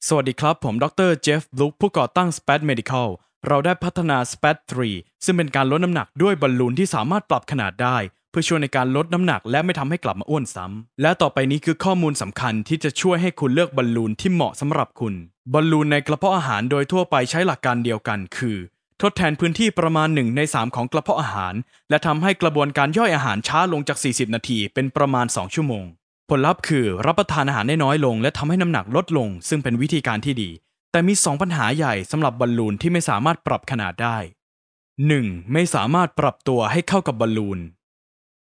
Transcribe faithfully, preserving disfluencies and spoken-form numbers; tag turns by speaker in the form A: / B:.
A: สวัสดีครับผมดรเจฟบลุกผู้ก่อตั้ง ส พี เอ ที Medical เราได้พัฒนา ส พี เอ ที สาม ซึ่งเป็นการลดน้ำหนักด้วยบอลลูนที่สามารถปรับขนาดได้เพื่อช่วยในการลดน้ำหนักและไม่ทำให้กลับมาอ้วนซ้ำและต่อไปนี้คือข้อมูลสำคัญที่จะช่วยให้คุณเลือกบอลลูนที่เหมาะสำหรับคุณบอลลูนในกระเพาะอาหารโดยทั่วไปใช้หลักการเดียวกันคือทดแทนพื้นที่ประมาณหนึ่งในสามของกระเพาะอาหารและทำให้กระบวนการย่อยอาหารช้าลงจากสี่สิบนาทีเป็นประมาณสองชั่วโมงผลลัพธ์คือรับประทานอาหารได้น้อยลงและทำให้น้ำหนักลดลงซึ่งเป็นวิธีการที่ดีแต่มีสองปัญหาใหญ่สำหรับบอลลูนที่ไม่สามารถปรับขนาดได้ หนึ่ง. ไม่สามารถปรับตัวให้เข้ากับบอลลูน